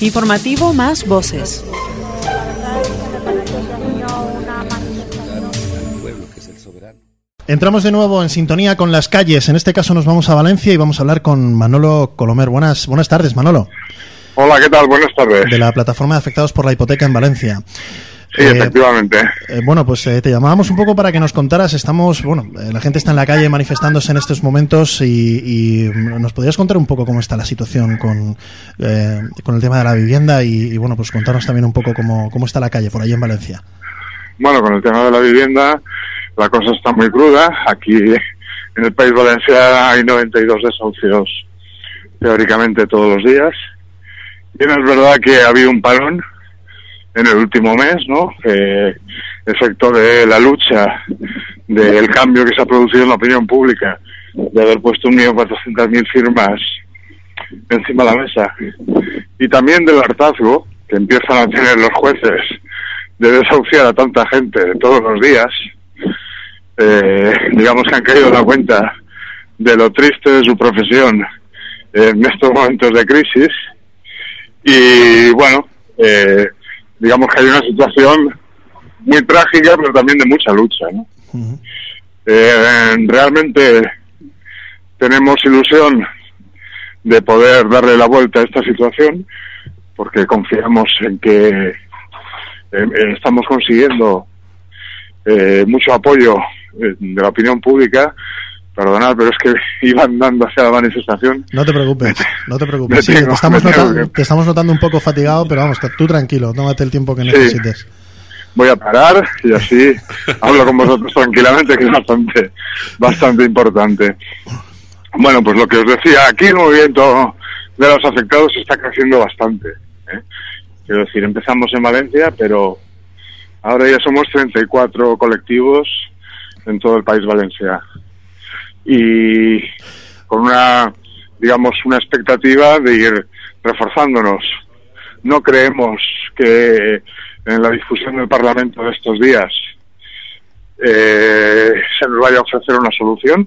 Informativo Más Voces. Entramos de nuevo en sintonía con las calles. En este caso nos vamos a Valencia y vamos a hablar con Manolo Colomer. Buenas tardes, Manolo. Hola, ¿qué tal? Buenas tardes. De la plataforma de afectados por la hipoteca en Valencia. Sí, efectivamente. Te llamábamos un poco para que nos contaras. La gente está en la calle manifestándose en estos momentos y nos podrías contar un poco cómo está la situación con el tema de la vivienda y pues contarnos también un poco cómo está la calle por ahí en Valencia. Bueno, con el tema de la vivienda la cosa está muy cruda. Aquí en el País Valenciano hay 92 desahucios teóricamente todos los días. Bien, es verdad que ha habido un parón en el último mes, ¿no? Efecto de la lucha, del cambio que se ha producido en la opinión pública, de haber puesto 1.400.000 firmas encima de la mesa, y también del hartazgo que empiezan a tener los jueces de desahuciar a tanta gente todos los días. Digamos que han caído en la cuenta de lo triste de su profesión en estos momentos de crisis, y bueno, digamos que hay una situación muy trágica, pero también de mucha lucha, ¿no? Uh-huh. Realmente tenemos ilusión de poder darle la vuelta a esta situación, porque confiamos en que estamos consiguiendo mucho apoyo de la opinión pública. Perdonad, pero es que iba andando hacia la manifestación. No te preocupes. Sí, te estamos notando un poco fatigado, pero vamos, tú tranquilo, tómate el tiempo que necesites. Sí. Voy a parar y así hablo con vosotros tranquilamente, que es bastante importante. Bueno, pues lo que os decía, aquí el movimiento de los afectados está creciendo bastante. Quiero decir, empezamos en Valencia, pero ahora ya somos 34 colectivos en todo el País Valenciano. Y con una expectativa de ir reforzándonos. No creemos que en la discusión del Parlamento de estos días se nos vaya a ofrecer una solución,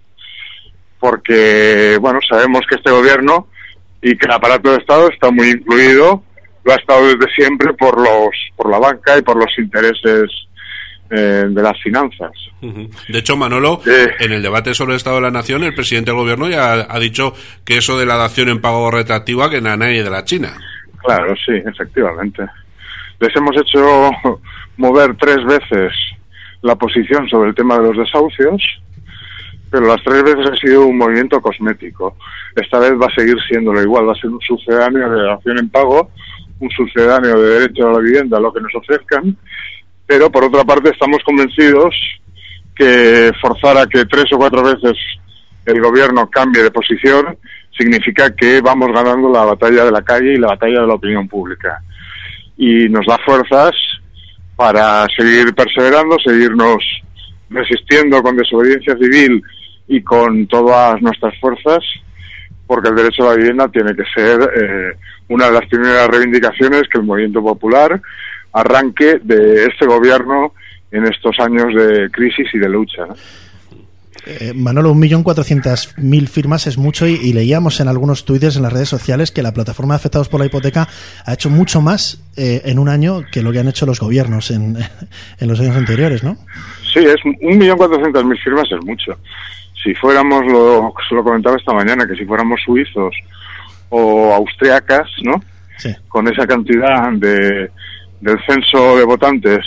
porque sabemos que este gobierno y que el aparato de Estado está muy influido, lo ha estado desde siempre por la banca y por los intereses de las finanzas. De hecho, Manolo, en el debate sobre el Estado de la Nación, el presidente del Gobierno ya ha dicho que eso de la dación en pago retroactiva que a nadie de la China. Claro, sí, efectivamente. Les hemos hecho mover 3 veces la posición sobre el tema de los desahucios, pero las 3 veces ha sido un movimiento cosmético. Esta vez va a seguir siéndolo igual, va a ser un sucedáneo de dación en pago, un sucedáneo de derecho a la vivienda, lo que nos ofrezcan. Pero por otra parte estamos convencidos que forzar a que 3 o 4 veces el gobierno cambie de posición significa que vamos ganando la batalla de la calle y la batalla de la opinión pública. Y nos da fuerzas para seguir perseverando, seguirnos resistiendo con desobediencia civil y con todas nuestras fuerzas, porque el derecho a la vivienda tiene que ser una de las primeras reivindicaciones que el movimiento popular arranque de este gobierno en estos años de crisis y de lucha, ¿no? Manolo, 1.400.000 firmas es mucho y leíamos en algunos tuits en las redes sociales que la plataforma de afectados por la hipoteca ha hecho mucho más en un año que lo que han hecho los gobiernos en los años anteriores, ¿no? Sí, 1.400.000 firmas es mucho. Si fuéramos, lo comentaba esta mañana, que si fuéramos suizos o austriacas, ¿no? Sí. Con esa cantidad del censo de votantes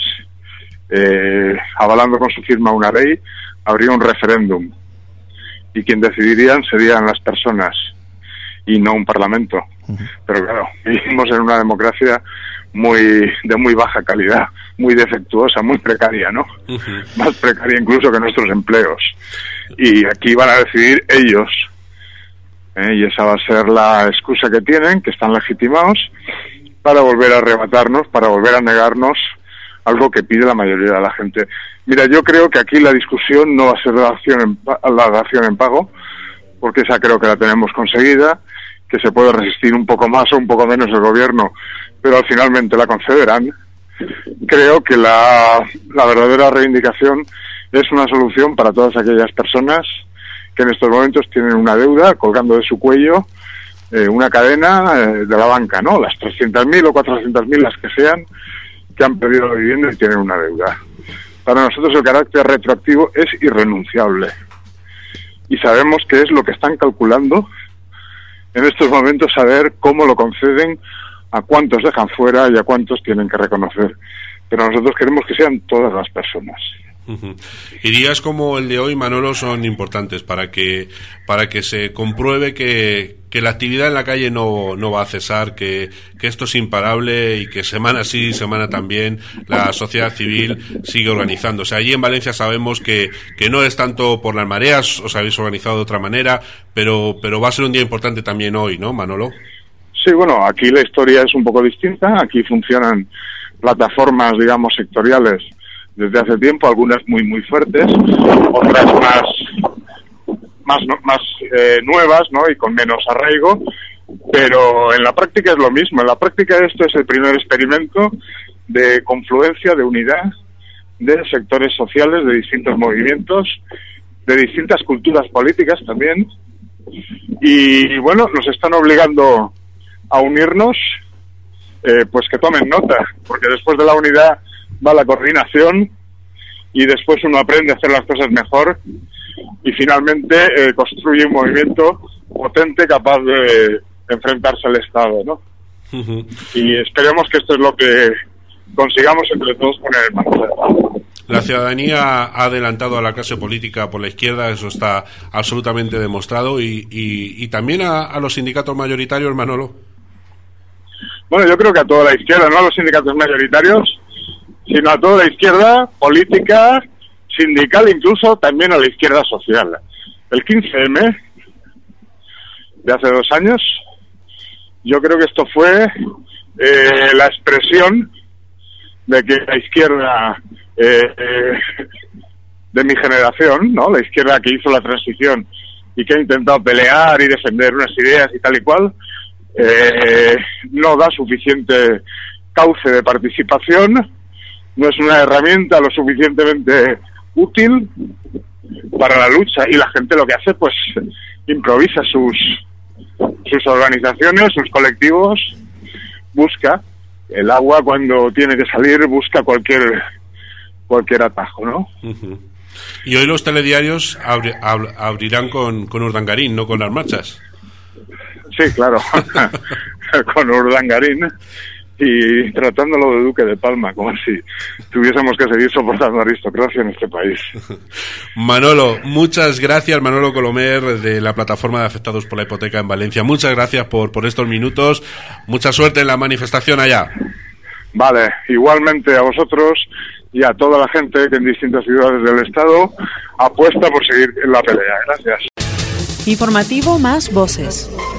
avalando con su firma una ley, habría un referéndum y quien decidirían serían las personas y no un parlamento. Uh-huh. Pero claro, vivimos en una democracia de muy baja calidad, muy defectuosa, muy precaria, ¿no? Uh-huh. Más precaria incluso que nuestros empleos. Y aquí van a decidir ellos, y esa va a ser la excusa que tienen, que están legitimados, para volver a arrebatarnos, para volver a negarnos algo que pide la mayoría de la gente. Mira, yo creo que aquí la discusión no va a ser la dación en pago, porque esa creo que la tenemos conseguida, que se puede resistir un poco más o un poco menos el gobierno, pero finalmente la concederán. Creo que la verdadera reivindicación es una solución para todas aquellas personas que en estos momentos tienen una deuda colgando de su cuello una cadena de la banca, ¿no? Las 300.000 o 400.000, las que sean, que han perdido la vivienda y tienen una deuda. Para nosotros el carácter retroactivo es irrenunciable. Y sabemos que es lo que están calculando en estos momentos, saber cómo lo conceden, a cuántos dejan fuera y a cuántos tienen que reconocer. Pero nosotros queremos que sean todas las personas. Y días como el de hoy, Manolo, son importantes para que se compruebe que la actividad en la calle no va a cesar, que esto es imparable y que semana sí, semana también la sociedad civil sigue organizándose. Allí en Valencia sabemos que no es tanto por las mareas, os habéis organizado de otra manera, pero va a ser un día importante también hoy, ¿no, Manolo? Sí, bueno, aquí la historia es un poco distinta. Aquí funcionan plataformas, digamos, sectoriales desde hace tiempo, algunas muy fuertes, otras más nuevas, ¿no? Y con menos arraigo, pero en la práctica es lo mismo. En la práctica esto es el primer experimento de confluencia, de unidad de sectores sociales, de distintos movimientos, de distintas culturas políticas también, y bueno, nos están obligando a unirnos, pues que tomen nota, porque después de la unidad va la coordinación y después uno aprende a hacer las cosas mejor y finalmente construye un movimiento potente capaz de enfrentarse al Estado, ¿no? Y esperemos que esto es lo que consigamos entre todos poner en marcha. La ciudadanía ha adelantado a la clase política por la izquierda, eso está absolutamente demostrado, y también a los sindicatos mayoritarios, Manolo. Bueno, yo creo que a toda la izquierda, no a los sindicatos mayoritarios, sino a toda la izquierda política, sindical, incluso también a la izquierda social. El 15M de hace 2 años, yo creo que esto fue la expresión de que la izquierda de mi generación, ¿no? La izquierda que hizo la transición y que ha intentado pelear y defender unas ideas y tal y cual, no da suficiente cauce de participación, no es una herramienta lo suficientemente útil para la lucha, y la gente lo que hace, pues, improvisa sus organizaciones, sus colectivos, busca el agua cuando tiene que salir, busca cualquier atajo, ¿no? Y hoy los telediarios abrirán con Urdangarín, no con las marchas. Sí, claro, con Urdangarín y tratándolo de Duque de Palma, como si tuviésemos que seguir soportando aristocracia en este país. Manolo, muchas gracias, Manolo Colomer, de la Plataforma de Afectados por la Hipoteca en Valencia. Muchas gracias por estos minutos. Mucha suerte en la manifestación allá. Vale, igualmente a vosotros y a toda la gente que en distintas ciudades del Estado apuesta por seguir en la pelea. Gracias. Informativo Más Voces.